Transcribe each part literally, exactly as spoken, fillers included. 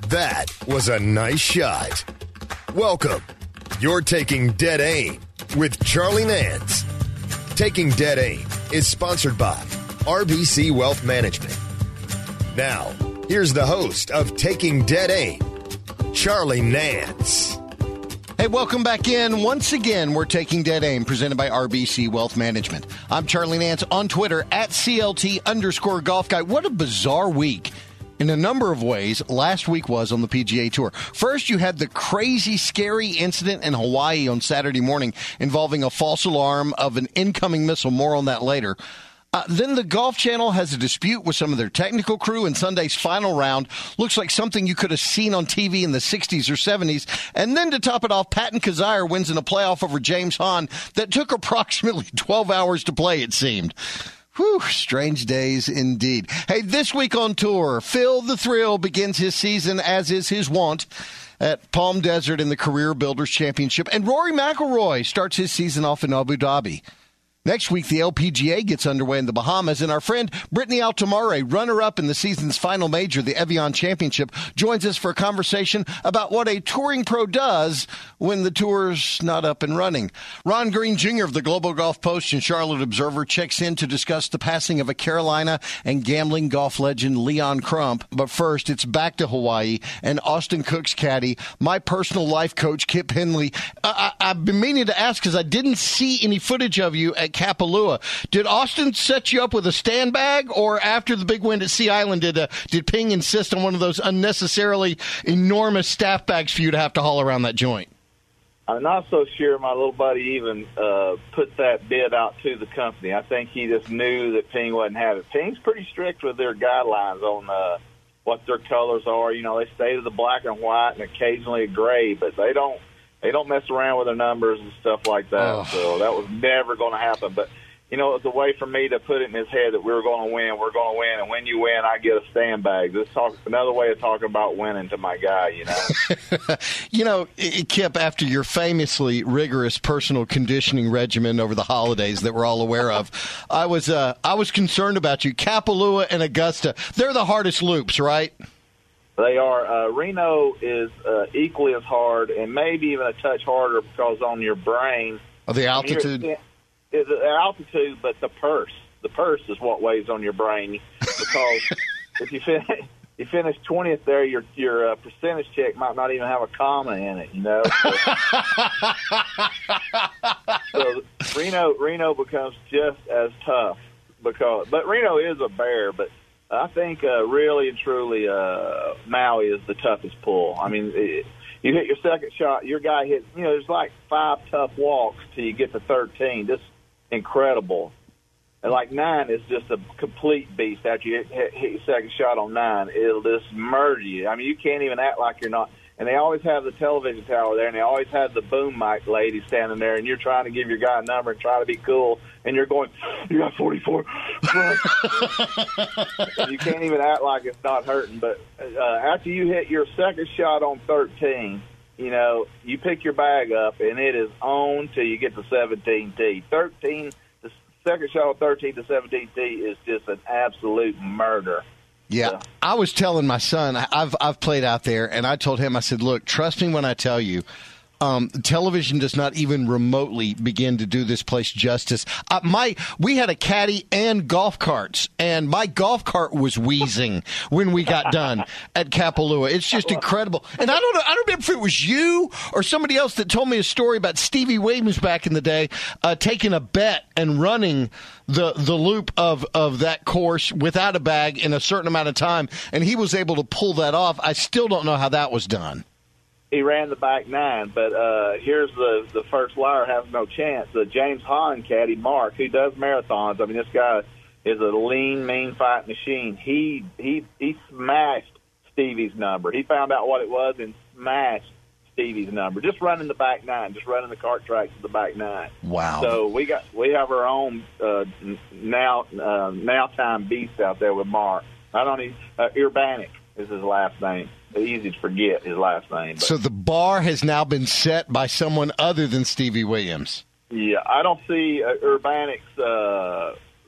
That was a nice shot. Welcome. You're Taking Dead Aim with Charlie Nance. Taking Dead Aim is sponsored by R B C Wealth Management. Now, here's the host of Taking Dead Aim, Charlie Nance. Hey, welcome back in. Once again, we're Taking Dead Aim, presented by R B C Wealth Management. I'm Charlie Nance on Twitter, at C L T underscore golf guy. What a bizarre week in a number of ways last week was on the P G A Tour. First, you had the crazy, scary incident in Hawaii on Saturday morning involving a false alarm of an incoming missile. More on that later. Uh, then the Golf Channel has a dispute with some of their technical crew, and Sunday's final round looks like something you could have seen on T V in the sixties or seventies. And then to top it off, Patton Kizzire wins in a playoff over James Hahn that took approximately twelve hours to play, it seemed. Whew, strange days indeed. Hey, this week on tour, Phil the Thrill begins his season, as is his wont, at Palm Desert in the Career Builders Championship. And Rory McIlroy starts his season off in Abu Dhabi. Next week, the L P G A gets underway in the Bahamas, and our friend Brittany Altamare, runner-up in the season's final major, the Evian Championship, joins us for a conversation about what a touring pro does when the tour's not up and running. Ron Green Junior of the Global Golf Post and Charlotte Observer checks in to discuss the passing of a Carolina and gambling golf legend, Leon Crump. But first, it's back to Hawaii and Austin Cook's caddy, my personal life coach, Kip Henley. I- I- I've been meaning to ask because I didn't see any footage of you at Kapalua. Did Austin set you up with a stand bag, or after the big win at Sea Island, did uh, did Ping insist on one of those unnecessarily enormous staff bags for you to have to haul around that joint? I'm not so sure my little buddy even uh, put that bid out to the company. I think he just knew that Ping wouldn't have it. Ping's pretty strict with their guidelines on uh, what their colors are. You know, they stay to the black and white and occasionally a gray, but they don't They don't mess around with their numbers and stuff like that. Oh. So that was never going to happen. But, you know, it was a way for me to put it in his head that we were going to win. We're going to win. And when you win, I get a stand bag. This talk, another way of talking about winning to my guy, you know. You know, Kip, after your famously rigorous personal conditioning regimen over the holidays that we're all aware of, I was uh, I was concerned about you. Kapalua and Augusta, they're the hardest loops, right? They are. Uh, Reno is uh, equally as hard, and maybe even a touch harder because on your brain. Oh, the altitude? Is the altitude, but the purse. The purse is what weighs on your brain. Because if you fin- you finish twentieth there, your your uh, percentage check might not even have a comma in it. You know. So, so Reno Reno becomes just as tough because, but Reno is a bear, but. I think uh, really and truly uh, Maui is the toughest pull. I mean, it, you hit your second shot, your guy hits, you know, there's like five tough walks till you get to thirteen. Just incredible. And like nine is just a complete beast. After you hit, hit your second shot on nine, it'll just murder you. I mean, you can't even act like you're not. And they always have the television tower there, and they always have the boom mic lady standing there, and you're trying to give your guy a number and try to be cool, and you're going, you got forty-four. You can't even act like it's not hurting. But uh, after you hit your second shot on thirteen, you know, you pick your bag up, and it is on till you get to seventeen T. thirteen, the second shot on thirteen to seventeen T is just an absolute murder. Yeah, yeah, I was telling my son, I've I've played out there, and I told him, I said, look, trust me when I tell you, um, television does not even remotely begin to do this place justice. Uh, my we had a caddy and golf carts, and my golf cart was wheezing when we got done at Kapalua. It's just incredible. And I don't know, I don't remember if it was you or somebody else that told me a story about Stevie Williams back in the day uh, taking a bet and running the the loop of, of that course without a bag in a certain amount of time, and he was able to pull that off. I still don't know how that was done. He ran the back nine, but uh, here's the, the first liar has no chance. The James Hahn caddy, Mark, who does marathons. I mean, this guy is a lean, mean fight machine. He he he smashed Stevie's number. He found out what it was and smashed Stevie's number. Just running the back nine, just running the cart track to the back nine. Wow! So we got we have our own uh, now uh, now time beast out there with Mark. Not only uh, Urbanic is his last name. Easy to forget his last name. But. So the bar has now been set by someone other than Stevie Williams. Yeah, I don't see uh, Urbanic's uh,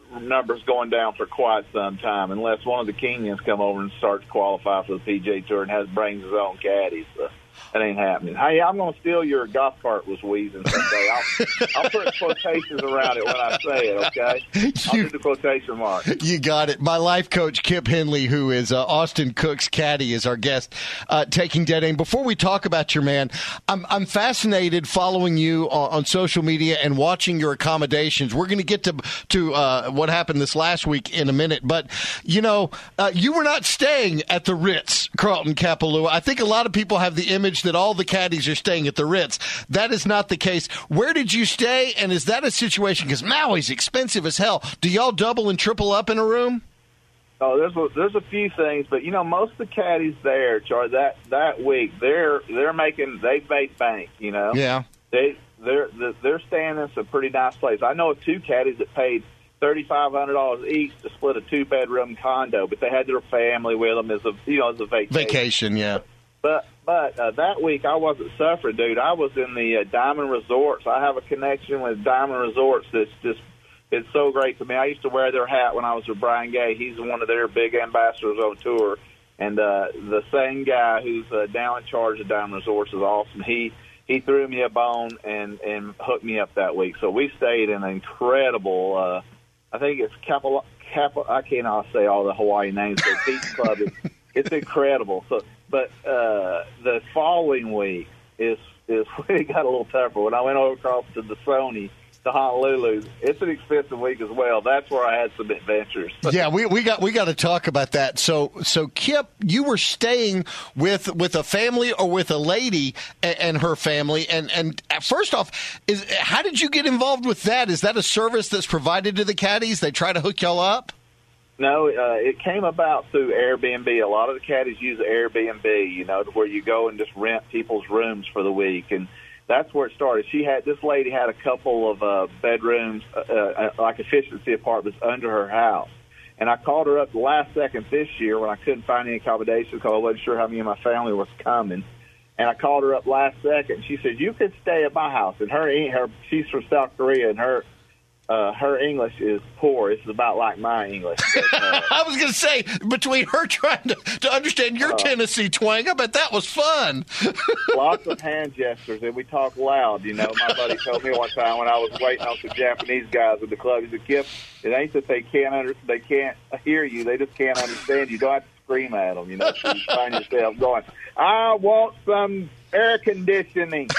numbers going down for quite some time, unless one of the Kenyans come over and starts to qualify for the P G A Tour and has brings his own caddies. So that ain't happening. Hey, I'm going to steal your golf cart was wheezing someday. I'll, I'll put quotations around it when I say it, okay? I'll You- do the quotation mark. You got it. My life coach, Kip Henley, who is uh, Austin Cook's caddy, is our guest uh, taking Dead Aim. Before we talk about your man, I'm, I'm fascinated following you on, on social media and watching your accommodations. We're going to get to to uh, what happened this last week in a minute. But, you know, uh, you were not staying at the Ritz, Carlton Kapalua. I think a lot of people have the image that all the caddies are staying at the Ritz. That is not the case. Where did you stay, and is that a situation? Because Maui's expensive as hell. Do y'all double and triple up in a room? Oh, there's a, there's a few things, but you know, most of the caddies there, Charlie, that that week, they're they're making they've made bank. You know, Yeah. they they're they're staying in some pretty nice places. I know of two caddies that paid thirty five hundred dollars each to split a two bedroom condo, but they had their family with them as a you know as a vacation. Vacation, yeah. But but uh, that week I wasn't suffering, dude. I was in the uh, Diamond Resorts. I have a connection with Diamond Resorts that's just it's so great to me. I used to wear their hat when I was with Brian Gay. He's one of their big ambassadors on tour. And uh, the same guy who's uh, now in charge of Diamond Resorts is awesome. He he threw me a bone and, and hooked me up that week. So we stayed in an incredible, uh, I think it's Kappa, Kappa, I cannot say all the Hawaii names, but Beach Club is it's incredible. So, but uh, the following week is is it got a little tougher. When I went over across to the Sony to Honolulu, it's an expensive week as well. That's where I had some adventures. Yeah, we, we got we got to talk about that. So so Kip, you were staying with with a family or with a lady and, and her family, and and first off, is how did you get involved with that? Is that a service that's provided to the caddies? They try to hook y'all up? No, uh, it came about through Airbnb. A lot of the caddies use Airbnb, you know, where you go and just rent people's rooms for the week, and that's where it started. She had this lady had a couple of uh, bedrooms, uh, uh, like efficiency apartments, under her house. And I called her up the last second this year when I couldn't find any accommodations because I wasn't sure how many of my family was coming. And I called her up last second. She said, "You could stay at my house." And her, her she's from South Korea, and her uh, her English is poor. It's about like my English. But, uh, I was going to say, between her trying to, to understand your Uh, Tennessee twang, I bet that was fun. lots of hand gestures, and we talk loud. You know, my buddy told me one time when I was waiting on some Japanese guys at the club, he said, "Kip, it ain't that they can't under, they can't hear you; they just can't understand you. You don't have to scream at them. You know, so you find yourself going, 'I want some air conditioning.'"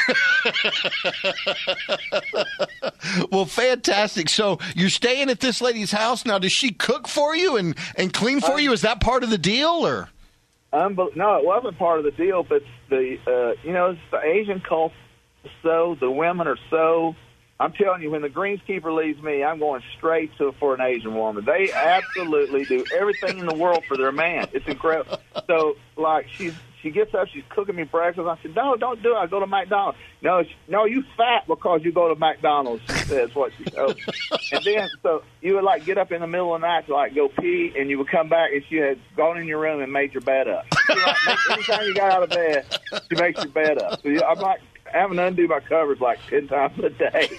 Well, fantastic. So you're staying at this lady's house now. Does she cook for you and, and clean for Um, you? Is that part of the deal, or? Unbel- no, it wasn't part of the deal, but the uh, you know it's the Asian culture. So the women are so. I'm telling you, when the greenskeeper leaves me, I'm going straight to for an Asian woman. They absolutely do everything in the world for their man. It's incredible. So, like, she's she gets up, she's cooking me breakfast. I said, "No, don't do it. I go to McDonald's." "No, she, no, you fat because you go to McDonald's." She says what she told me. And then, so you would like get up in the middle of the night to like go pee, and you would come back, and she had gone in your room and made your bed up. She, like, make, anytime you got out of bed, she makes your bed up. So you, I'm like having to undo my covers like ten times a day.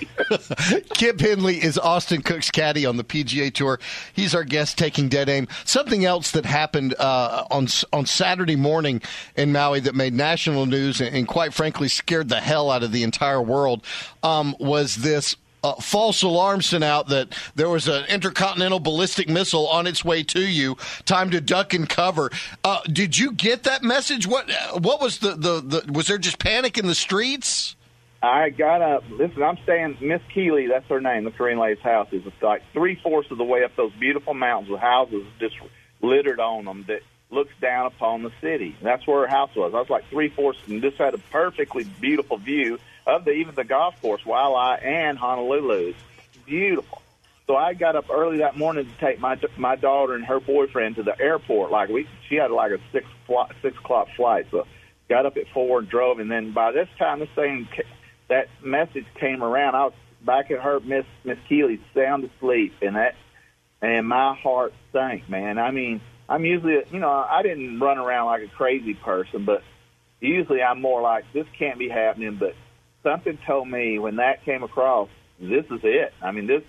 Kip Henley is Austin Cook's caddy on the P G A Tour. He's our guest taking Dead Aim. Something else that happened uh, on on Saturday morning in Maui that made national news and, and quite frankly scared the hell out of the entire world um, was this Uh, false alarm sent out that there was an intercontinental ballistic missile on its way to you. Time to duck and cover. Uh, did you get that message? What what was the, the, the was there just panic in the streets? I got up. Listen, I'm staying. Miss Keeley, that's her name. The Korean lady's house is like three fourths of the way up those beautiful mountains with houses just littered on them that looks down upon the city. That's where her house was. I was like three fourths, and just had a perfectly beautiful view of the even the golf course, Waialae and Honolulu. It's beautiful. So I got up early that morning to take my my daughter and her boyfriend to the airport. Like we, she had like a six six o'clock flight. So got up at four and drove. And then by this time, this thing that message came around. I was back at her Miss Miss Keeley, sound asleep, and that and my heart sank, man. I mean, I'm usually you know I didn't run around like a crazy person, but usually I'm more like this can't be happening, but something told me when that came across, this is it. I mean, this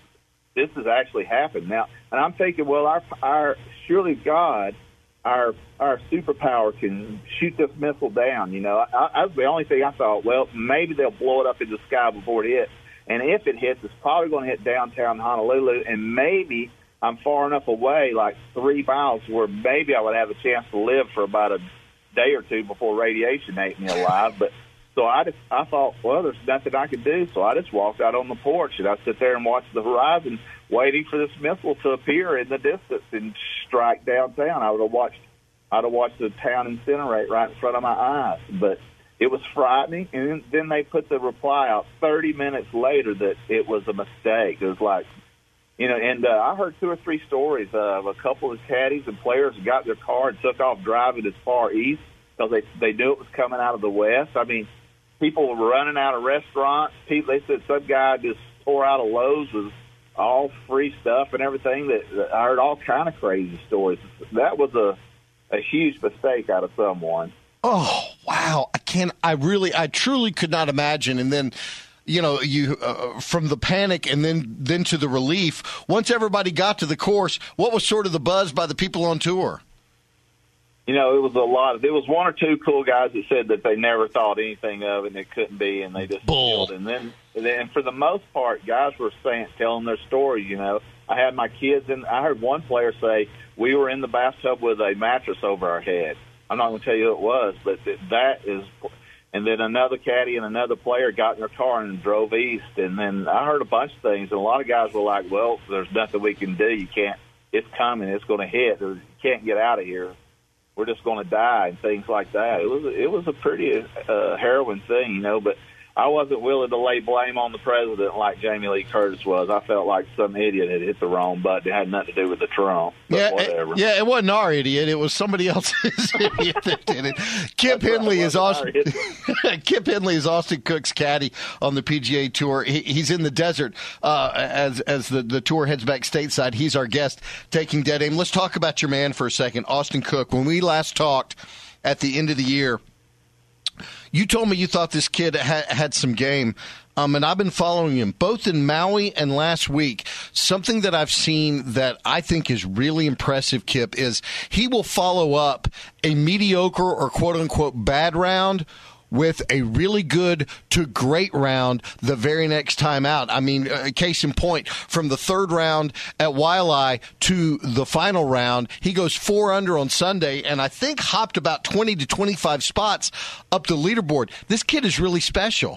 this has actually happened now. And I'm thinking, well, our our surely God, our our superpower can shoot this missile down. You know, I, I was the only thing I thought. Well, maybe they'll blow it up in the sky before it hits. And if it hits, it's probably going to hit downtown Honolulu, and maybe I'm far enough away, like three miles, where maybe I would have a chance to live for about a day or two before radiation ate me alive. But so I just I thought, well, there's nothing I could do, so I just walked out on the porch and I sit there and watched the horizon, waiting for this missile to appear in the distance and strike downtown. I would have watched, I'd have watched the town incinerate right in front of my eyes. But it was frightening, and then they put the reply out thirty minutes later that it was a mistake. It was like, you know, and uh, I heard two or three stories of a couple of caddies and players who got their car and took off driving as far east because they they knew it was coming out of the west. I mean, people were running out of restaurants. People, they said some guy just tore out of Lowe's with all free stuff and everything. That, that I heard all kind of crazy stories. That was a a huge mistake out of someone. Oh, wow. I can't, I really, I truly could not imagine. And then, you know, you, uh, from the panic and then, then to the relief, once everybody got to the course, what was sort of the buzz by the people on tour? You know, it was a lot of, there was one or two cool guys that said that they never thought anything of it and it couldn't be, and they just Bull. killed. And then, and then for the most part, guys were saying, telling their stories, you know. I had my kids in, I heard one player say, we were in the bathtub with a mattress over our head. I'm not going to tell you who it was, but that is – and then another caddy and another player got in their car and drove east. And then I heard a bunch of things, and a lot of guys were like, well, there's nothing we can do. You can't – it's coming. It's going to hit. Or you can't get out of here. We're just going to die and things like that. It was, it was a pretty uh, harrowing thing, you know, but – I wasn't willing to lay blame on the president like Jamie Lee Curtis was. I felt like some idiot had hit the wrong button. It had nothing to do with the Trump. But yeah, whatever. It, yeah, it wasn't our idiot. It was somebody else's idiot that did it. Kip That's Henley right, is Austin. Kip Henley is Austin Cook's caddy on the P G A Tour. He, he's in the desert uh, as as the, the tour heads back stateside. He's our guest taking Dead Aim. Let's talk about your man for a second, Austin Cook. When we last talked at the end of the year, you told me you thought this kid had, had some game, um, and I've been following him both in Maui and last week. Something that I've seen that I think is really impressive, Kip, is he will follow up a mediocre or quote-unquote bad round with a really good to great round the very next time out. I mean, uh, case in point, from the third round at Waialae to the final round, he goes four under on Sunday, and I think hopped about twenty to twenty-five spots up the leaderboard. This kid is really special.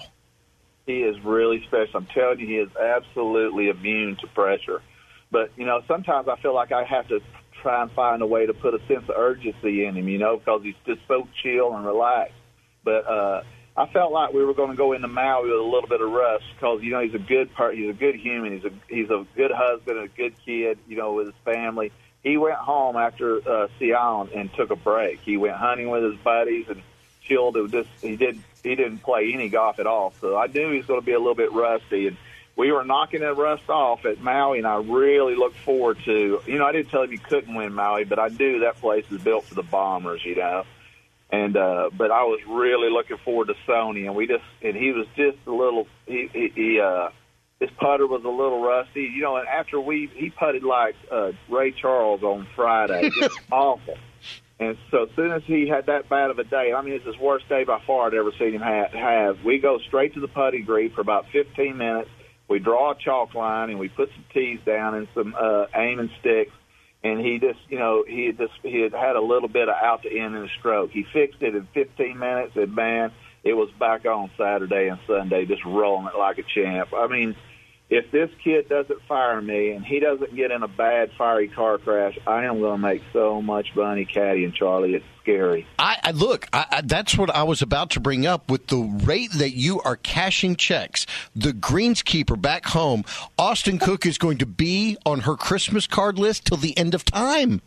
He is really special. I'm telling you, he is absolutely immune to pressure. But, you know, sometimes I feel like I have to try and find a way to put a sense of urgency in him, you know, because he's just so chill and relaxed. But uh, I felt like we were going to go into Maui with a little bit of rust because, you know, he's a good part. He's a good human. He's a he's a good husband and a good kid, you know, with his family. He went home after uh, Sea Island and took a break. He went hunting with his buddies and chilled. It was just he did he didn't play any golf at all. So I knew he was going to be a little bit rusty. And we were knocking that rust off at Maui, and I really looked forward to. You know, I didn't tell him he couldn't win Maui, but I knew that place is built for the Bombers. You know. And uh, but I was really looking forward to Sony, and we just and he was just a little he he, he uh, his putter was a little rusty, you know. And after we he putted like uh, Ray Charles on Friday, just awful. And so as soon as he had that bad of a day, I mean it's his worst day by far I'd ever seen him have. have. We go straight to the putting green for about fifteen minutes. We draw a chalk line and we put some tees down and some uh, aiming sticks. And he just, you know, he had just he had had a little bit of out to end in the stroke. He fixed it in fifteen minutes, and man, it was back on Saturday and Sunday, just rolling it like a champ. I mean, if this kid doesn't fire me and he doesn't get in a bad, fiery car crash, I am going to make so much money caddying, Charlie. It's scary. I, I look, I, I, that's what I was about to bring up. With the rate that you are cashing checks, the greenskeeper back home, Austin Cook is going to be on her Christmas card list till the end of time.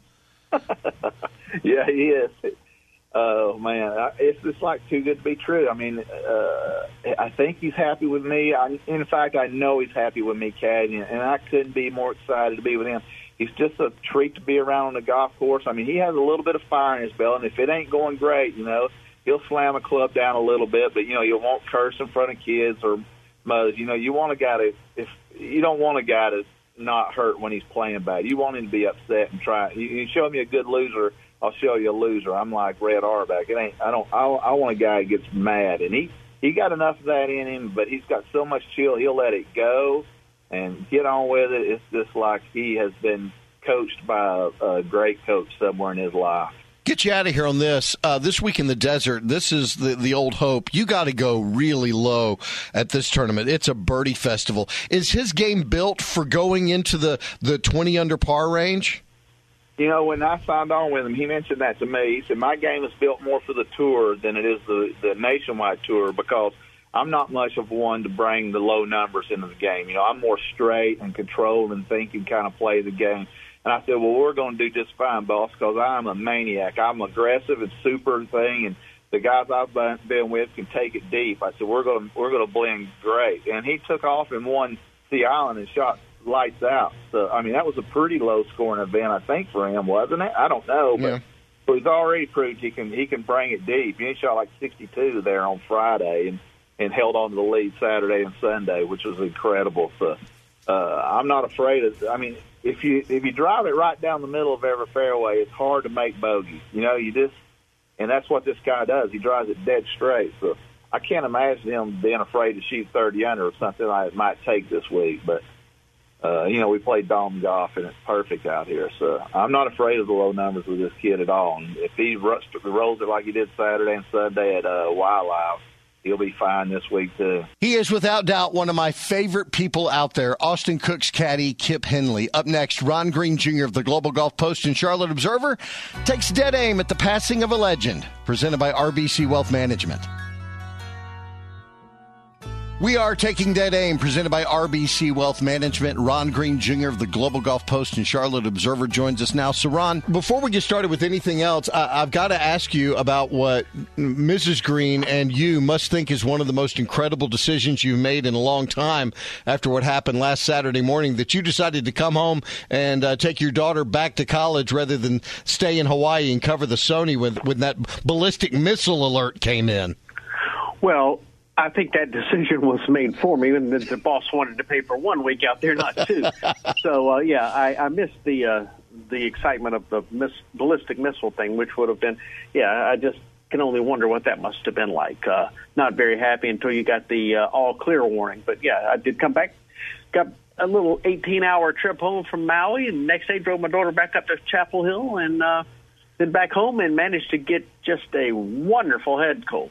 Yeah, he is. Oh, man, it's just like too good to be true. I mean, uh, I think he's happy with me. I, in fact, I know he's happy with me caddying, and I couldn't be more excited to be with him. He's just a treat to be around on the golf course. I mean, he has a little bit of fire in his belly, and if it ain't going great, you know, he'll slam a club down a little bit, but, you know, you won't curse in front of kids or mothers. You know, you want a guy to, if you don't want a guy to, not hurt when he's playing bad. You want him to be upset and try. You, you show me a good loser, I'll show you a loser. I'm like Red Auerbach. It ain't. I don't. I, I want a guy who gets mad, and he he got enough of that in him, but he's got so much chill. He'll let it go and get on with it. It's just like he has been coached by a, a great coach somewhere in his life. Get you out of here on this. Uh, this week in the desert, this is the, the old hope. You got to go really low at this tournament. It's a birdie festival. Is his game built for going into the, the twenty under par range? You know, when I signed on with him, he mentioned that to me. He said, my game is built more for the tour than it is the, the nationwide tour because I'm not much of one to bring the low numbers into the game. You know, I'm more straight and controlled and think and kind of play the game. And I said, well, we're going to do just fine, boss, because I'm a maniac. I'm aggressive and super thing, and the guys I've been with can take it deep. I said, we're going to we're going to blend great. And he took off and won Sea Island and shot lights out. So, I mean, that was a pretty low-scoring event, I think, for him, wasn't it? I don't know, but, yeah. but he's already proved he can he can bring it deep. He shot like sixty-two there on Friday and, and held on to the lead Saturday and Sunday, which was incredible. So, uh, I'm not afraid of – I mean – If you if you drive it right down the middle of every fairway, it's hard to make bogey. You know, you just and that's what this guy does. He drives it dead straight. So I can't imagine him being afraid to shoot thirty under or something I might take this week. But uh, you know, we play dome golf and it's perfect out here. So I'm not afraid of the low numbers with this kid at all. And if he rolls it like he did Saturday and Sunday at uh, Wildlife, he'll be fine this week, too. He is, without doubt, one of my favorite people out there, Austin Cook's caddy, Kip Henley. Up next, Ron Green Junior of the Global Golf Post and Charlotte Observer takes dead aim at the passing of a legend, presented by R B C Wealth Management. We are taking dead aim, presented by R B C Wealth Management. Ron Green Junior of the Global Golf Post and Charlotte Observer joins us now. So, Ron, before we get started with anything else, I- I've got to ask you about what Missus Green and you must think is one of the most incredible decisions you've made in a long time after what happened last Saturday morning, that you decided to come home and uh, take your daughter back to college rather than stay in Hawaii and cover the Sony when, when that ballistic missile alert came in. Well, I think that decision was made for me, and the boss wanted to pay for one week out there, not two. so, uh, yeah, I, I missed the uh, the excitement of the miss, ballistic missile thing, which would have been, yeah, I just can only wonder what that must have been like. Uh, not very happy until you got the uh, all-clear warning. But, yeah, I did come back, got a little eighteen-hour trip home from Maui, and the next day drove my daughter back up to Chapel Hill and uh, then back home and managed to get just a wonderful head cold.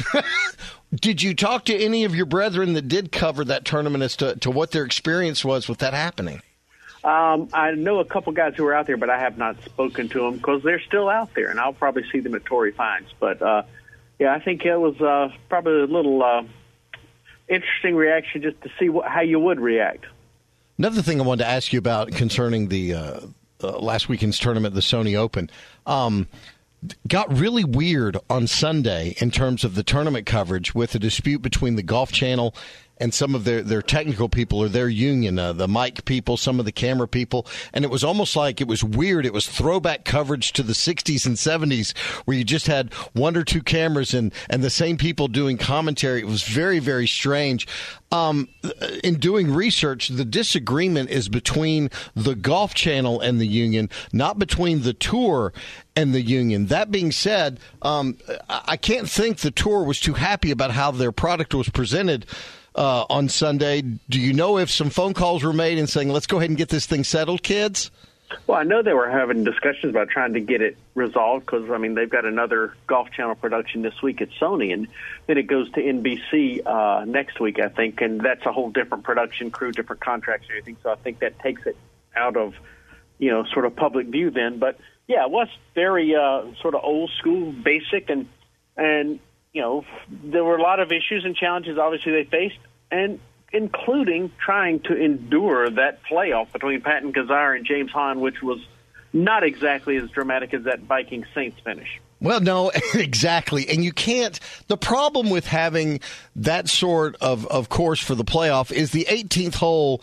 Did you talk to any of your brethren that did cover that tournament as to, to what their experience was with that happening? Um, I know a couple guys who are out there, but I have not spoken to them because they're still out there, and I'll probably see them at Torrey Pines. But, uh, yeah, I think it was uh, probably a little uh, interesting reaction just to see what, how you would react. Another thing I wanted to ask you about concerning the uh, uh, last weekend's tournament, the Sony Open, um, got really weird on Sunday in terms of the tournament coverage with a dispute between the Golf Channel and some of their, their technical people or their union, uh, the mic people, some of the camera people. And it was almost like it was weird. It was throwback coverage to the sixties and seventies where you just had one or two cameras and, and the same people doing commentary. It was very, very strange. Um, in doing research, the disagreement is between the Golf Channel and the union, not between the tour and the union. That being said, um, I can't think the tour was too happy about how their product was presented uh, on Sunday. Do you know if some phone calls were made and saying, let's go ahead and get this thing settled, kids? Well, I know they were having discussions about trying to get it resolved because, I mean, they've got another Golf Channel production this week at Sony, and then it goes to N B C uh, next week, I think, and that's a whole different production crew, different contracts and everything, so I think that takes it out of, you know, sort of public view then. But, yeah, it was very uh, sort of old school, basic, and, and, you know, there were a lot of issues and challenges, obviously, they faced, and including trying to endure that playoff between Patton Kizzire and James Hahn, which was not exactly as dramatic as that Viking Saints finish. Well, no, exactly. And you can't – the problem with having that sort of, of course for the playoff is the eighteenth hole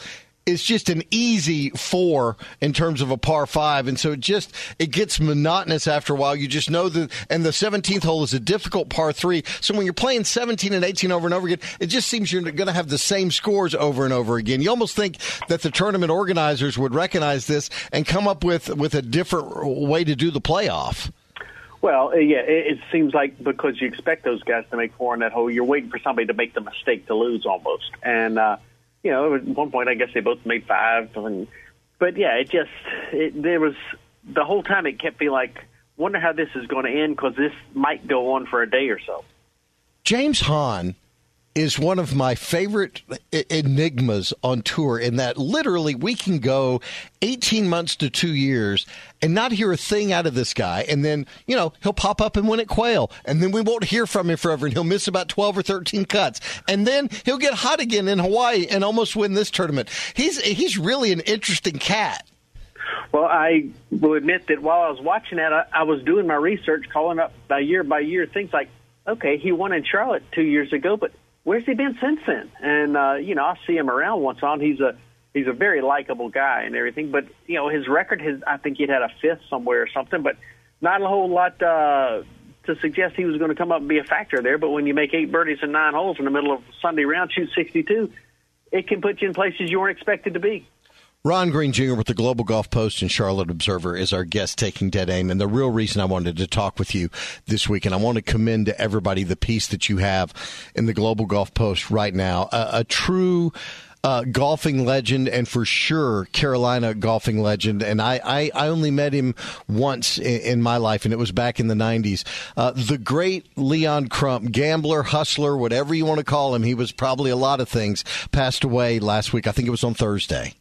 is just an easy four in terms of a par five. And so it just, it gets monotonous after a while. You just know that, and the seventeenth hole is a difficult par three. So when you're playing seventeen and eighteen over and over again, it just seems you're going to have the same scores over and over again. You almost think that the tournament organizers would recognize this and come up with, with a different way to do the playoff. Well, yeah, it, it seems like because you expect those guys to make four in that hole, you're waiting for somebody to make the mistake to lose almost. And, uh, you know, at one point, I guess they both made five. And, but, yeah, it just, it, there was, the whole time it kept being like, wonder how this is going to end because this might go on for a day or so. James Hahn is one of my favorite enigmas on tour in that literally we can go eighteen months to two years and not hear a thing out of this guy. And then, you know, he'll pop up and win at Quail. And then we won't hear from him forever. And he'll miss about twelve or thirteen cuts. And then he'll get hot again in Hawaii and almost win this tournament. He's he's really an interesting cat. Well, I will admit that while I was watching that, I, I was doing my research, calling up by year by year, things like, okay, he won in Charlotte two years ago, but where's he been since then? And, uh, you know, I see him around once on. He's a he's a very likable guy and everything. But, you know, his record, has, I think he'd had a fifth somewhere or something, but not a whole lot uh, to suggest he was going to come up and be a factor there. But when you make eight birdies and nine holes in the middle of Sunday round, shoot sixty-two, it can put you in places you weren't expected to be. Ron Green Junior with the Global Golf Post and Charlotte Observer is our guest taking Dead Aim. And the real reason I wanted to talk with you this week, and I want to commend to everybody the piece that you have in the Global Golf Post right now, a, a true uh, golfing legend and for sure Carolina golfing legend. And I, I, I only met him once in, in my life, and it was back in the nineties. Uh, the great Leon Crump, gambler, hustler, whatever you want to call him. He was probably a lot of things, passed away last week. I think it was on Thursday.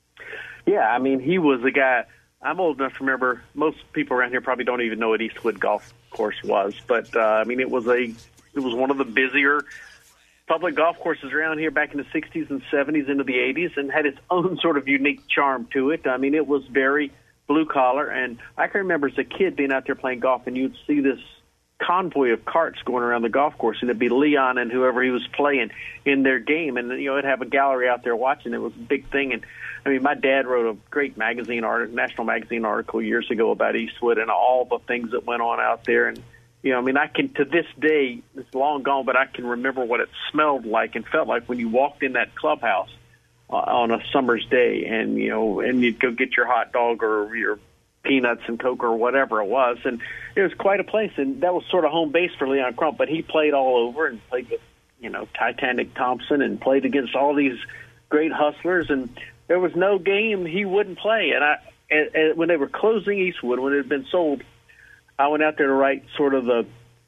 Yeah, I mean, he was a guy. I'm old enough to remember. Most people around here probably don't even know what Eastwood Golf Course was, but uh, I mean, it was a it was one of the busier public golf courses around here back in the sixties and seventies into the eighties, and had its own sort of unique charm to it. I mean, it was very blue collar, and I can remember as a kid being out there playing golf, and you'd see this convoy of carts going around the golf course, and it'd be Leon and whoever he was playing in their game, and you know, it'd have a gallery out there watching. It was a big thing. And I mean, my dad wrote a great magazine article, national magazine article years ago about Eastwood and all the things that went on out there. And, you know, I mean, I can, to this day, it's long gone, but I can remember what it smelled like and felt like when you walked in that clubhouse uh, on a summer's day, and, you know, and you'd go get your hot dog or your peanuts and Coke or whatever it was. And it was quite a place. And that was sort of home base for Leon Crump, but he played all over and played with, you know, Titanic Thompson and played against all these great hustlers. And there was no game he wouldn't play. And I, and, and when they were closing Eastwood, when it had been sold, I went out there to write sort of the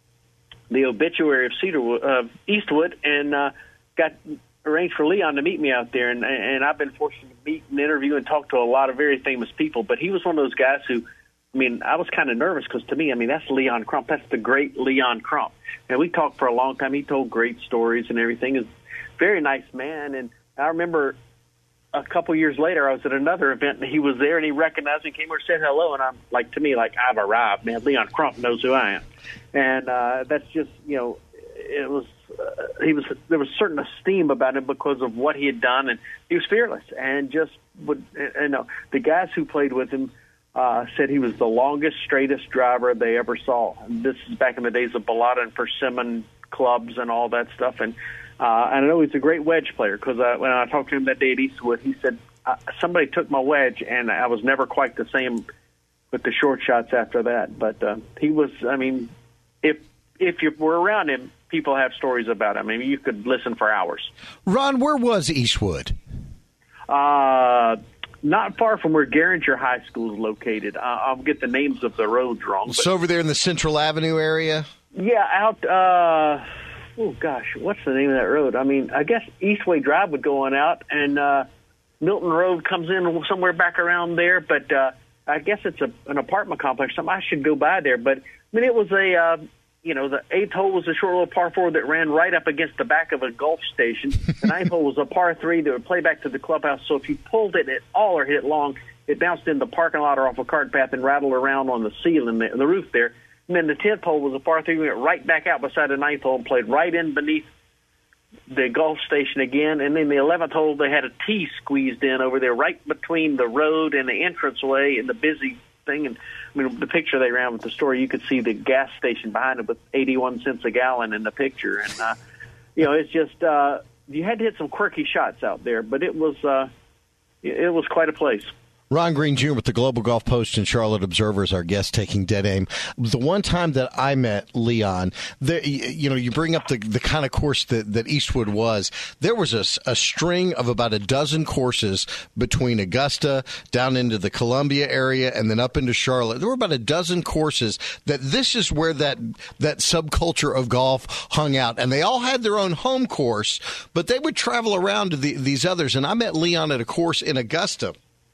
the obituary of Cedarwood, uh, Eastwood, and uh, got arranged for Leon to meet me out there. And, and I've been fortunate to meet and interview and talk to a lot of very famous people. But he was one of those guys who, I mean, I was kind of nervous because to me, I mean, that's Leon Crump. That's the great Leon Crump. And we talked for a long time. He told great stories and everything. He's a very nice man. And I remember a couple years later, I was at another event, and he was there, and he recognized me, came over, said hello, and I'm like, to me, like, I've arrived, man. Leon Crump knows who I am. And uh, that's just, you know, it was, uh, he was, there was certain esteem about him because of what he had done, and he was fearless, and just would, you know, the guys who played with him uh, said he was the longest, straightest driver they ever saw. And this is back in the days of Bellata and Persimmon clubs and all that stuff, and Uh, and I know he's a great wedge player because uh, when I talked to him that day at Eastwood, he said, uh, somebody took my wedge, and I was never quite the same with the short shots after that. But uh, he was, I mean, if if you were around him, people have stories about him. I mean, you could listen for hours. Ron, where was Eastwood? Uh, not far from where Garinger High School is located. Uh, I'll get the names of the roads wrong. It's over there in the Central Avenue area? Yeah, out... Uh, Oh, gosh, what's the name of that road? I mean, I guess Eastway Drive would go on out, and uh, Milton Road comes in somewhere back around there. But uh, I guess it's a, an apartment complex. Something I should go by there. But, I mean, it was a, uh, you know, the eighth hole was a short little par four that ran right up against the back of a Gulf station. The ninth hole was a par three that would play back to the clubhouse. So if you pulled it at all or hit it long, it bounced in the parking lot or off a cart path and rattled around on the ceiling, the, the roof there. And then the tenth hole was a par three. We went right back out beside the ninth hole and played right in beneath the Gulf Station again, and then the eleventh hole they had a tee squeezed in over there right between the road and the entranceway and the busy thing. And I mean, the picture they ran with the story, you could see the gas station behind it with eighty-one cents a gallon in the picture. And, uh, you know, it's just uh, you had to hit some quirky shots out there, but it was uh, it was quite a place. Ron Green Junior with the Global Golf Post and Charlotte Observer is our guest taking dead aim. The one time that I met Leon, the, you know, you bring up the, the kind of course that, that Eastwood was. There was a, a string of about a dozen courses between Augusta, down into the Columbia area, and then up into Charlotte. There were about a dozen courses that this is where that, that subculture of golf hung out. And they all had their own home course, but they would travel around to the, these others. And I met Leon at a course in Augusta.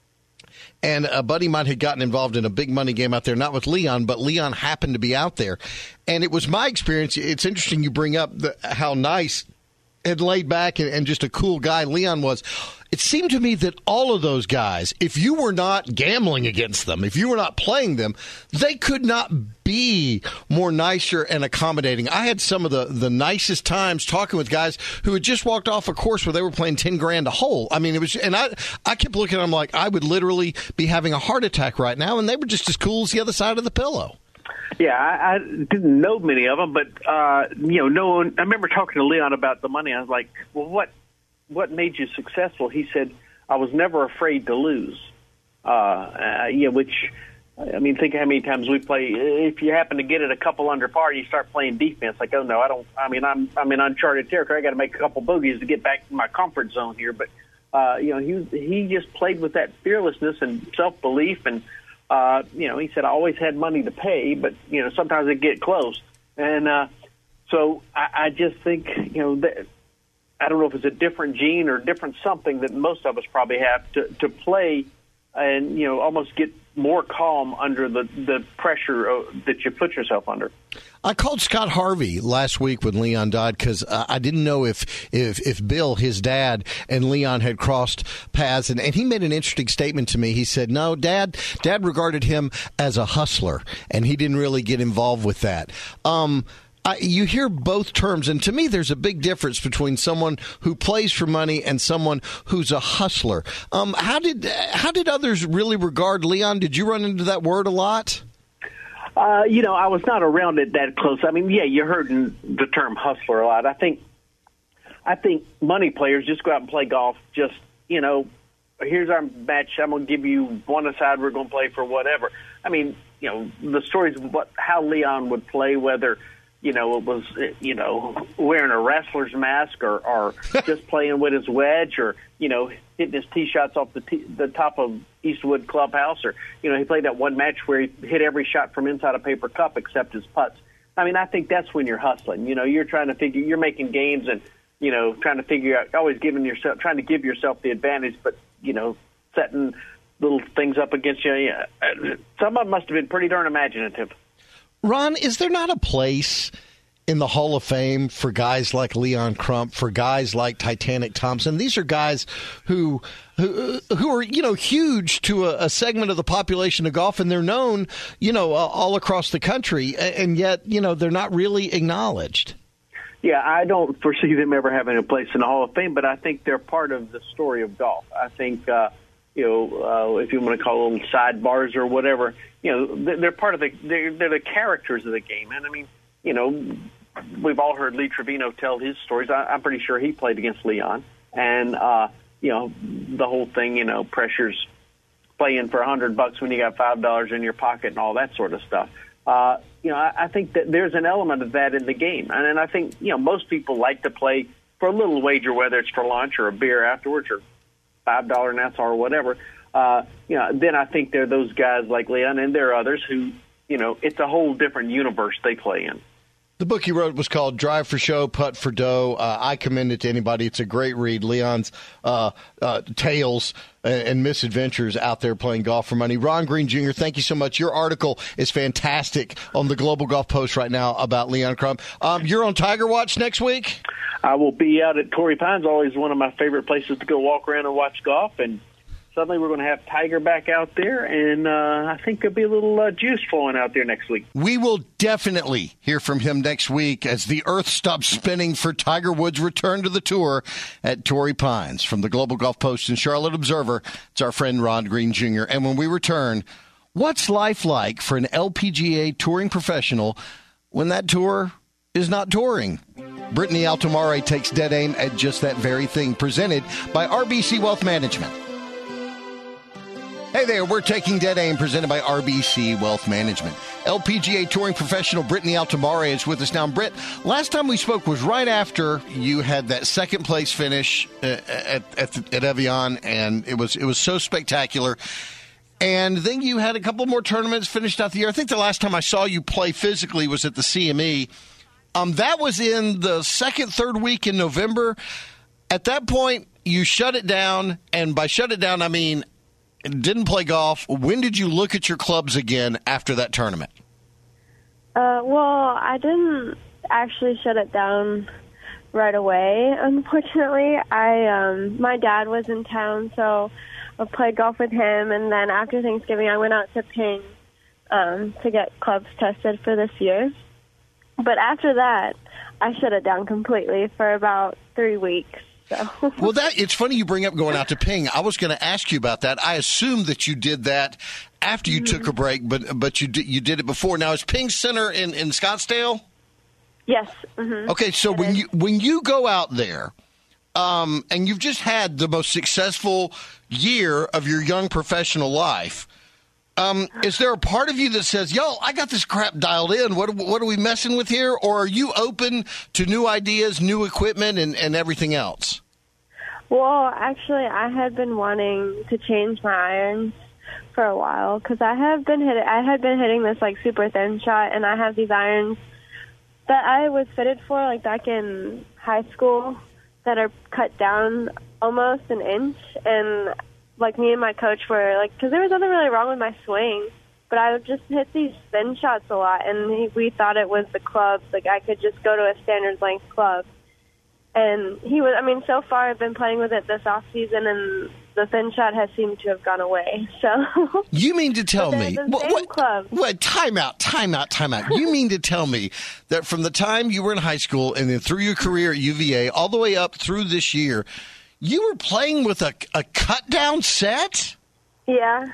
And a buddy of mine had gotten involved in a big money game out there, not with Leon, but Leon happened to be out there. And it was my experience. It's interesting you bring up the, how nice and laid back and, and just a cool guy Leon was. It seemed to me that all of those guys, if you were not gambling against them, if you were not playing them, they could not be more nicer and accommodating. I had some of the, the nicest times talking with guys who had just walked off a course where they were playing ten grand a hole. I mean, it was, and I, I kept looking at them like I would literally be having a heart attack right now, and they were just as cool as the other side of the pillow. Yeah, I, I didn't know many of them, but, uh, you know, no one, I remember talking to Leon about the money. I was like, well, what? What made you successful? He said, I was never afraid to lose. Uh, uh, yeah, which, I mean, think how many times we play. If you happen to get it a couple under par, you start playing defense. Like, oh, no, I don't, I mean, I'm, I'm in uncharted territory. I got to make a couple bogeys to get back to my comfort zone here. But, uh, you know, he, he just played with that fearlessness and self-belief. And, uh, you know, he said, I always had money to pay, but, you know, sometimes it get close. And uh, so I, I just think, you know, that, I don't know if it's a different gene or different something that most of us probably have to, to play and, you know, almost get more calm under the, the pressure that you put yourself under. I called Scott Harvey last week when Leon died because uh, I didn't know if, if if Bill, his dad, and Leon had crossed paths. And, and he made an interesting statement to me. He said, no, Dad, Dad regarded him as a hustler, and he didn't really get involved with that. Um I, you hear both terms, and to me there's a big difference between someone who plays for money and someone who's a hustler. Um, how did how did others really regard Leon? Did you run into that word a lot? Uh, you know, I was not around it that close. I mean, yeah, you heard the term hustler a lot. I think I think money players just go out and play golf. Just, you know, here's our match. I'm going to give you one aside. We're going to play for whatever. I mean, you know, the stories of what how Leon would play, whether – you know, it was, you know, wearing a wrestler's mask or, or just playing with his wedge or, you know, hitting his tee shots off the tee, the top of Eastwood Clubhouse or, you know, he played that one match where he hit every shot from inside a paper cup except his putts. I mean, I think that's when you're hustling. You know, you're trying to figure, you're making games and, you know, trying to figure out, always giving yourself, trying to give yourself the advantage, but, you know, setting little things up against you. Yeah, some of them must have been pretty darn imaginative. Ron, is there not a place in the Hall of Fame for guys like Leon Crump, for guys like Titanic Thompson? These are guys who who, who are, you know, huge to a, a segment of the population of golf, and they're known, you know, uh, all across the country, and yet, you know, they're not really acknowledged. Yeah, I don't foresee them ever having a place in the Hall of Fame, but I think they're part of the story of golf. I think, uh, you know, uh, if you want to call them sidebars or whatever, you know, they're part of the they're, they're the characters of the game. And I mean, you know, we've all heard Lee Trevino tell his stories. I, I'm pretty sure he played against Leon, and uh, you know, the whole thing, you know, pressures playing for a hundred bucks when you got five dollars in your pocket and all that sort of stuff. Uh, you know, I, I think that there's an element of that in the game, and, and I think, you know, most people like to play for a little wager, whether it's for lunch or a beer afterwards or five dollar nets or whatever. Uh, you know, then I think there are those guys like Leon, and there are others who, you know, it's a whole different universe they play in. The book he wrote was called Drive for Show, Putt for Dough. Uh, I commend it to anybody. It's a great read. Leon's uh, uh, tales and, and misadventures out there playing golf for money. Ron Green Junior, thank you so much. Your article is fantastic on the Global Golf Post right now about Leon Crump. Um, you're on Tiger Watch next week? I will be out at Torrey Pines, always one of my favorite places to go walk around and watch golf. And suddenly we're going to have Tiger back out there, and uh, I think there'll be a little uh, juice flowing out there next week. We will definitely hear from him next week as the earth stops spinning for Tiger Woods' return to the tour at Torrey Pines. From the Global Golf Post and Charlotte Observer, it's our friend Rod Green Junior And when we return, what's life like for an L P G A touring professional when that tour is not touring? Brittany Altomare takes dead aim at just that very thing, presented by R B C Wealth Management. Hey there, we're taking dead aim, presented by R B C Wealth Management. L P G A touring professional Brittany Altomare is with us now. Britt, last time we spoke was right after you had that second place finish at at, at Evian, and it was it was so spectacular. And then you had a couple more tournaments finished out the year. I think the last time I saw you play physically was at the C M E. Um, that was in the second, third week in November. At that point, you shut it down, and by shut it down, I mean didn't play golf. When did you look at your clubs again after that tournament? Uh, well, I didn't actually shut it down right away, unfortunately. I um, my dad was in town, so I played golf with him, and then after Thanksgiving, I went out to Ping um, to get clubs tested for this year. But after that, I shut it down completely for about three weeks. So. Well, that it's funny you bring up going out to Ping. I was going to ask you about that. I assumed that you did that after you mm-hmm. took a break, but but you did, you did it before. Now, is Ping Center in, in Scottsdale? Yes. Mm-hmm. Okay, so it when is. you when you go out there, um, and you've just had the most successful year of your young professional life, um, is there a part of you that says, "Yo, I got this crap dialed in. What what are we messing with here?" Or are you open to new ideas, new equipment, and, and everything else? Well, actually, I had been wanting to change my irons for a while because I have been hit. I had been hitting this like super thin shot, and I have these irons that I was fitted for like back in high school that are cut down almost an inch, and like me and my coach were like, because there was nothing really wrong with my swing, but I would just hit these thin shots a lot, and he, we thought it was the clubs. Like I could just go to a standard length club. And he was, I mean, so far I've been playing with it this off season, and the thin shot has seemed to have gone away. So you mean to tell me the what, same what, club. what time out, time out, time out. You mean to tell me that from the time you were in high school and then through your career at U V A all the way up through this year, you were playing with a, a cut down set? Yeah.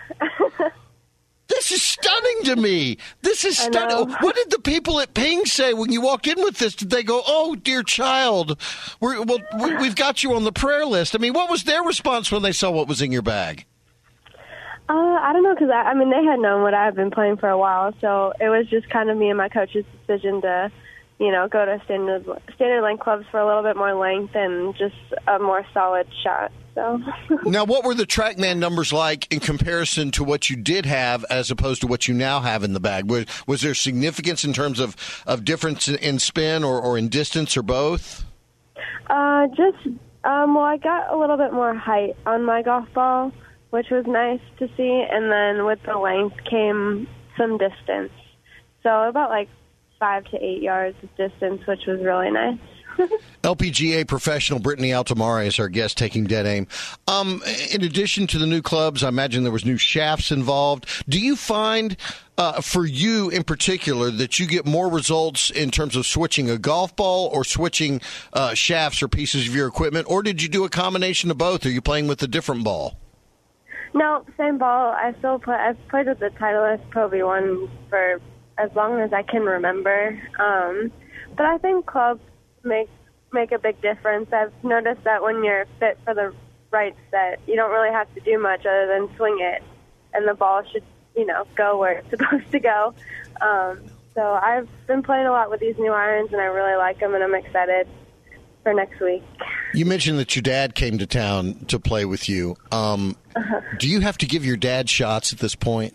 This is stunning to me. This is stunning. What did the people at Ping say when you walked in with this? Did they go, "Oh, dear child, we're, well, we've got you on the prayer list"? I mean, what was their response when they saw what was in your bag? Uh, I don't know, because I, I mean, they had known what I had been playing for a while, so it was just kind of me and my coach's decision to, you know, go to standard standard length clubs for a little bit more length and just a more solid shot. So. Now, what were the TrackMan numbers like in comparison to what you did have as opposed to what you now have in the bag? Was, was there significance in terms of, of difference in spin or, or in distance or both? Uh, just, um, well, I got a little bit more height on my golf ball, which was nice to see. And then with the length came some distance. So about like five to eight yards of distance, which was really nice. L P G A professional Brittany Altomare is our guest taking dead aim. Um, in addition to the new clubs, I imagine there was new shafts involved. Do you find, uh, for you in particular, that you get more results in terms of switching a golf ball or switching uh, shafts or pieces of your equipment, or did you do a combination of both? Are you playing with a different ball? No, same ball. I still play. I've played with the Titleist Pro V one for as long as I can remember. Um, but I think clubs make make a big difference. I've noticed that when you're fit for the right set, you don't really have to do much other than swing it, and the ball should, you know, go where it's supposed to go. Um, so I've been playing a lot with these new irons, and I really like them, and I'm excited for next week. You mentioned that your dad came to town to play with you. Um, uh-huh. Do you have to give your dad shots at this point?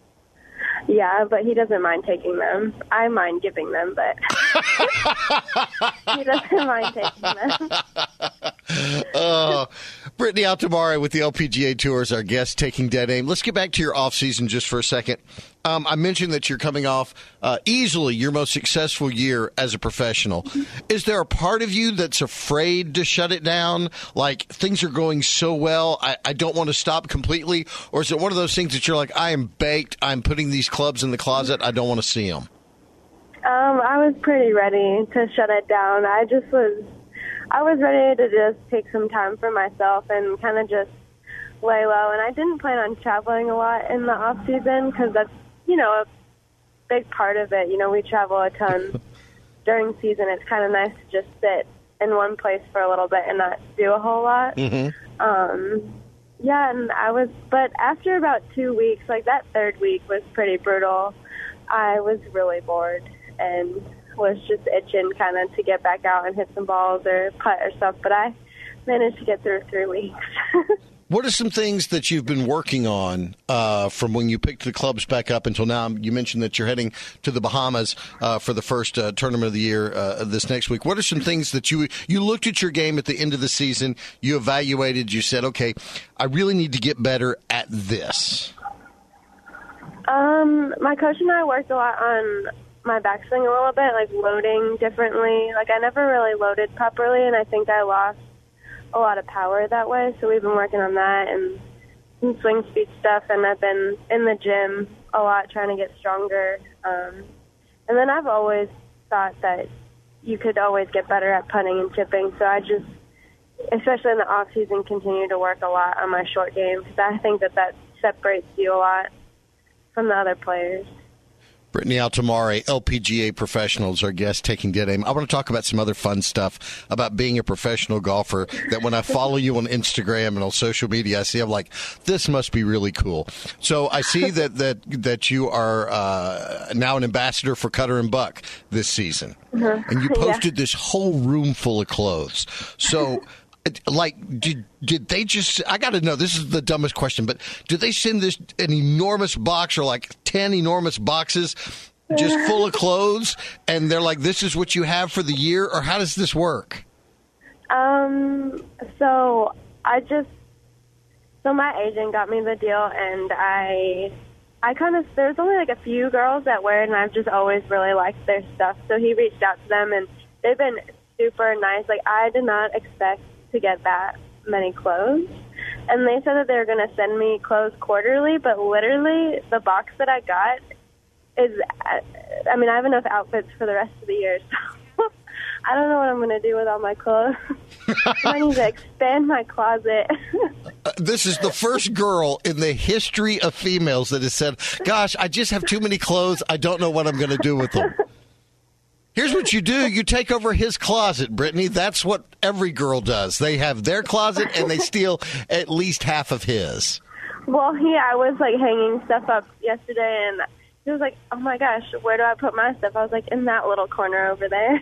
Yeah, but he doesn't mind taking them. I mind giving them, but he doesn't mind taking them. uh, Brittany Altamare with the L P G A Tour is our guest, taking dead aim. Let's get back to your off season just for a second. Um, I mentioned that you're coming off uh, easily your most successful year as a professional. Is there a part of you that's afraid to shut it down? Like, things are going so well, I, I don't want to stop completely? Or is it one of those things that you're like, I am baked, I'm putting these clubs in the closet, I don't want to see them? Um, I was pretty ready to shut it down. I just was, I was ready to just take some time for myself and kind of just lay low. And I didn't plan on traveling a lot in the off season because that's, you know, a big part of it. You know, we travel a ton during season. It's kind of nice to just sit in one place for a little bit and not do a whole lot. Mm-hmm. Um, yeah, and I was, but after about two weeks, like that third week was pretty brutal. I was really bored and was just itching kind of to get back out and hit some balls or putt or stuff, but I managed to get through three weeks. What are some things that you've been working on uh, from when you picked the clubs back up until now? You mentioned that you're heading to the Bahamas uh, for the first uh, tournament of the year uh, this next week. What are some things that you you looked at your game at the end of the season, you evaluated, you said, okay, I really need to get better at this? Um, my coach and I worked a lot on my backswing a little bit, like loading differently. Like I never really loaded properly, and I think I lost a lot of power that way, so we've been working on that and some swing speed stuff, and I've been in the gym a lot trying to get stronger. Um, and then I've always thought that you could always get better at putting and chipping, so I just, especially in the off season, continue to work a lot on my short game because I think that that separates you a lot from the other players. Brittany Altamare, L P G A professional, is our guest, taking dead aim. I want to talk about some other fun stuff about being a professional golfer that when I follow you on Instagram and on social media, I see, I'm like, this must be really cool. So I see that that, that you are uh, now an ambassador for Cutter and Buck this season. Mm-hmm. And you posted yeah. this whole room full of clothes. So... Like, did did they just, I got to know, this is the dumbest question, but did they send this an enormous box or like ten enormous boxes just full of clothes? And they're like, this is what you have for the year? Or how does this work? Um, so I just, so my agent got me the deal and I, I kind of, there's only like a few girls that wear it and I've just always really liked their stuff. So he reached out to them and they've been super nice. Like, I did not expect to get that many clothes, and they said that they were going to send me clothes quarterly, but literally the box that I got is, I mean, I have enough outfits for the rest of the year, so I don't know what I'm going to do with all my clothes. I need to expand my closet. uh, this is the first girl in the history of females that has said, gosh, I just have too many clothes, I don't know what I'm going to do with them. Here's what you do. You take over his closet, Brittany. That's what every girl does. They have their closet, and they steal at least half of his. Well, yeah, I was, like, hanging stuff up yesterday, and he was like, oh, my gosh, where do I put my stuff? I was like, in that little corner over there.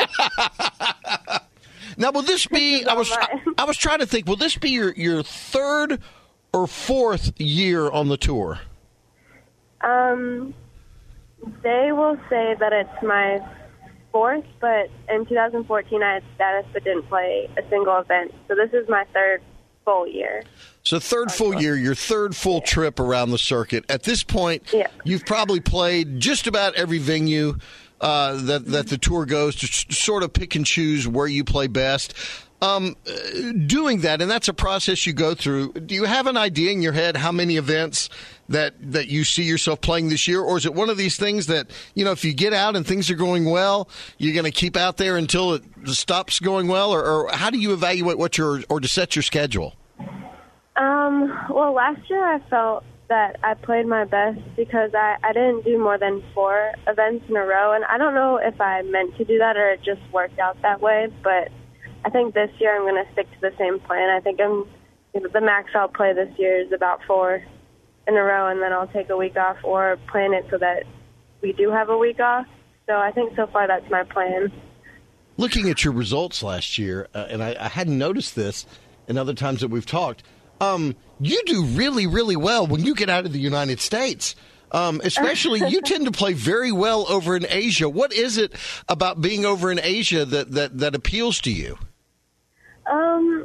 Now, will this be, I was I, I was trying to think, will this be your, your third or fourth year on the tour? Um, they will say that it's my fourth, but in two thousand fourteen I had status but didn't play a single event. So this is my third full year. So third full year, your third full yeah. trip around the circuit. At this point, yeah. you've probably played just about every venue uh, that, that the tour goes to sort of pick and choose where you play best. Um, doing that, and that's a process you go through, do you have an idea in your head how many events that, that you see yourself playing this year? Or is it one of these things that, you know, if you get out and things are going well, you're going to keep out there until it stops going well? Or, or how do you evaluate what your, or to set your schedule? Um, well, last year I felt that I played my best because I, I didn't do more than four events in a row. And I don't know if I meant to do that or it just worked out that way, but I think this year I'm going to stick to the same plan. I think I'm the max I'll play this year is about four in a row, and then I'll take a week off or plan it so that we do have a week off. So I think so far that's my plan. Looking at your results last year, uh, and I, I hadn't noticed this in other times that we've talked, um, you do really, really well when you get out of the United States. Um, especially, you tend to play very well over in Asia. What is it about being over in Asia that, that, that appeals to you? Um, it's kind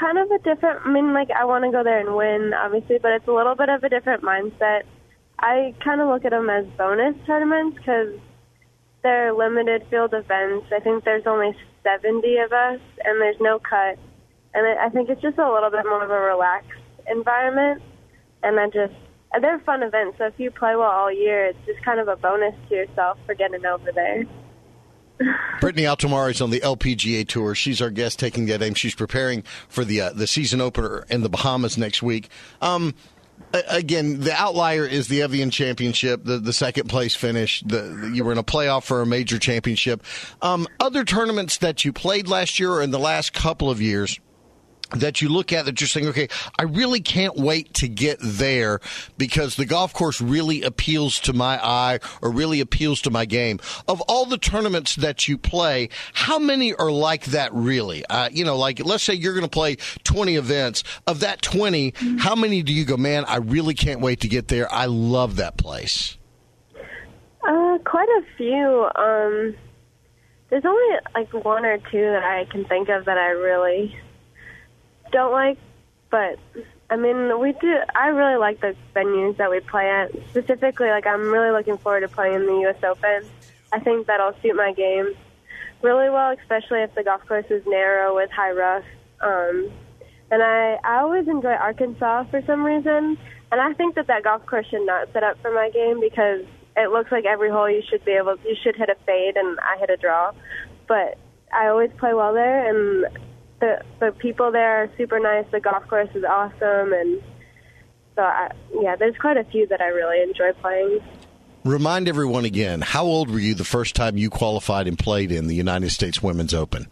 kind of a different, I mean, like, I want to go there and win, obviously, but it's a little bit of a different mindset. I kind of look at them as bonus tournaments because they're limited field events. I think there's only seventy of us, and there's no cut. And I think it's just a little bit more of a relaxed environment. And I just, they're fun events. So if you play well all year, it's just kind of a bonus to yourself for getting over there. Brittany Altomare is on the L P G A Tour. She's our guest taking that aim. She's preparing for the uh, the season opener in the Bahamas next week. Um, again, the outlier is the Evian Championship, the, the second place finish. The, you were in a playoff for a major championship. Um, other tournaments that you played last year or in the last couple of years that you look at that you're saying, okay, I really can't wait to get there because the golf course really appeals to my eye or really appeals to my game. Of all the tournaments that you play, how many are like that really? Uh, you know, like let's say you're going to play twenty events. Of that twenty, how many do you go, man, I really can't wait to get there. I love that place. Uh, quite a few. Um, there's only like one or two that I can think of that I really don't like, but I mean, we do. I really like the venues that we play at. Specifically, like I'm really looking forward to playing in the U S Open. I think that'll suit my game really well, especially if the golf course is narrow with high rough. Um, and I, I always enjoy Arkansas for some reason, and I think that that golf course should not set up for my game because it looks like every hole you should be able, you should hit a fade, and I hit a draw. But I always play well there, and The, the people there are super nice. The golf course is awesome. And so, I, yeah, there's quite a few that I really enjoy playing. Remind everyone again, how old were you the first time you qualified and played in the United States Women's Open?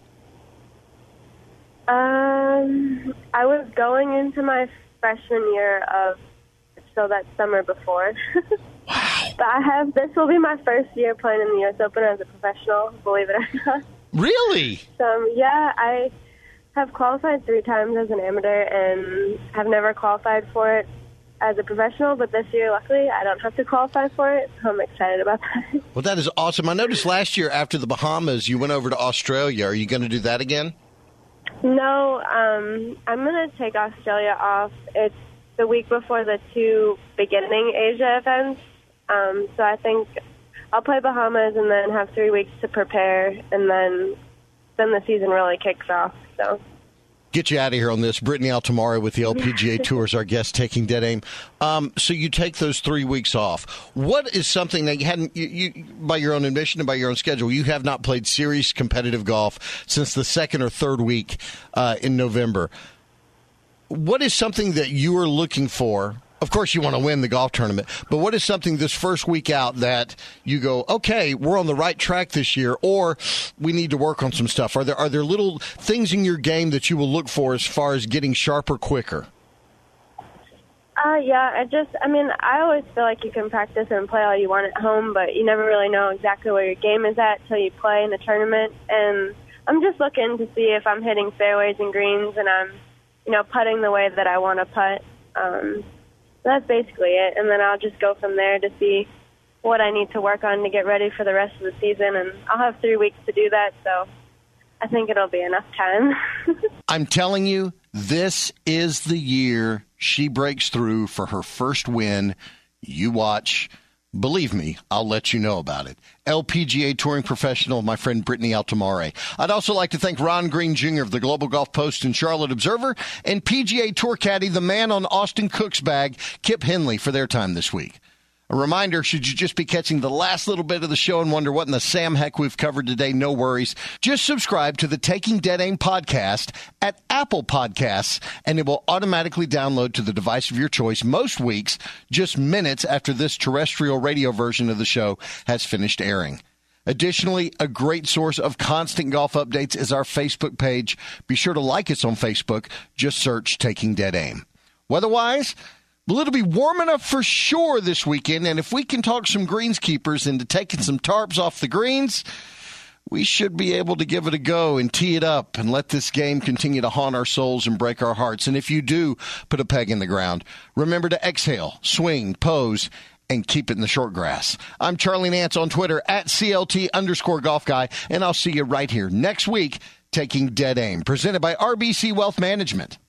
Um, I was going into my freshman year of, so that summer before. Wow. But I have, this will be my first year playing in the U S Open as a professional, believe it or not. Really? So, um, yeah, I have qualified three times as an amateur and have never qualified for it as a professional, but this year, luckily, I don't have to qualify for it, so I'm excited about that. Well, that is awesome. I noticed last year after the Bahamas, you went over to Australia. Are you going to do that again? No, um, I'm going to take Australia off. It's the week before the two beginning Asia events, um, so I think I'll play Bahamas and then have three weeks to prepare, and then then the season really kicks off. So, get you out of here on this. Brittany Altomare with the L P G A Tour is our guest taking dead aim. Um, so you take those three weeks off. What is something that you hadn't, you, you, by your own admission and by your own schedule, you have not played serious competitive golf since the second or third week uh, in November. What is something that you are looking for? Of course, you want to win the golf tournament, but what is something this first week out that you go, okay, we're on the right track this year, or we need to work on some stuff? Are there are there little things in your game that you will look for as far as getting sharper quicker? Uh, yeah, I just, I mean, I always feel like you can practice and play all you want at home, but you never really know exactly where your game is at until you play in the tournament. And I'm just looking to see if I'm hitting fairways and greens and I'm, you know, putting the way that I want to putt. Um, That's basically it, and then I'll just go from there to see what I need to work on to get ready for the rest of the season, and I'll have three weeks to do that, so I think it'll be enough time. I'm telling you, this is the year she breaks through for her first win. You watch. Believe me, I'll let you know about it. L P G A touring professional, my friend Brittany Altomare. I'd also like to thank Ron Green Junior of the Global Golf Post and Charlotte Observer and P G A Tour caddy, the man on Austin Cook's bag, Kip Henley, for their time this week. A reminder, should you just be catching the last little bit of the show and wonder what in the Sam heck we've covered today, no worries. Just subscribe to the Taking Dead Aim podcast at Apple Podcasts, and it will automatically download to the device of your choice most weeks, just minutes after this terrestrial radio version of the show has finished airing. Additionally, a great source of constant golf updates is our Facebook page. Be sure to like us on Facebook. Just search Taking Dead Aim. Weather-wise, well, it'll be warm enough for sure this weekend, and if we can talk some greenskeepers into taking some tarps off the greens, we should be able to give it a go and tee it up and let this game continue to haunt our souls and break our hearts. And if you do put a peg in the ground, remember to exhale, swing, pose, and keep it in the short grass. I'm Charlie Nance on Twitter at C L T underscore golf guy, and I'll see you right here next week taking Dead Aim, presented by R B C Wealth Management.